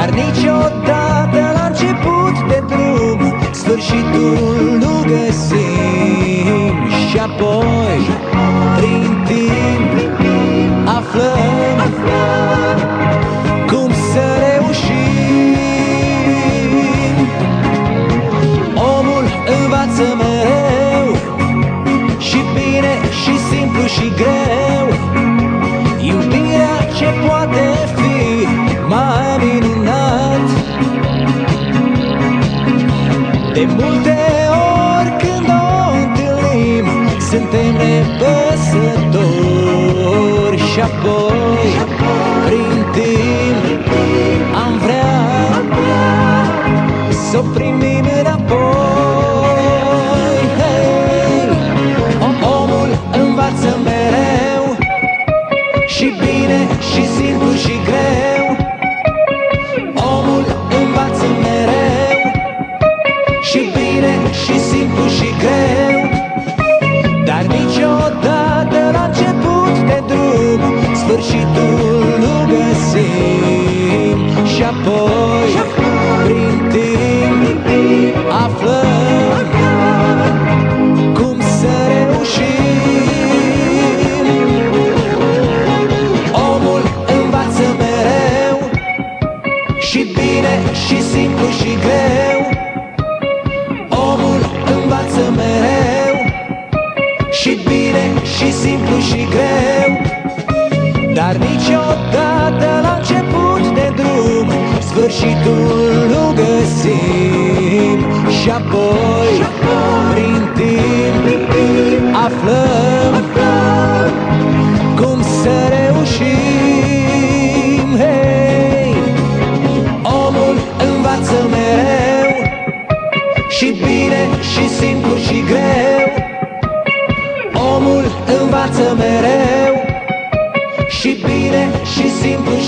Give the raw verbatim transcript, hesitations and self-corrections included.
Dar niciodată la început de drum sfârșitul nu găsim. Și apoi, prin timp, aflăm cum să reușim. Omul învață mereu, și bine, și simplu, și greu. Iubirea ce poate fi mai minunat. De multe ori când o întâlnim, suntem nepăsători. Și apoi, prin timp, am vrea să o primim înapoi. Hey! Omul învață mereu, și bine, și simplu, și greu. Omul învață mereu, și bine, și simplu, și greu. Dar niciodată la început de drum sfârșitul nu găsim. Și apoi, prin timp, aflăm cum să reușim. Omul învață mereu, și bine, și simplu, și greu. Omul învață mereu, și bine, și simplu, și greu. Dar niciodată la început de drum sfârșitul nu găsim. Și apoi, prin timp, aflăm cum să reușim. Hey! Omul învață mereu, și bine, și simplu, și greu. Omul învață mereu, și bine, și simplu,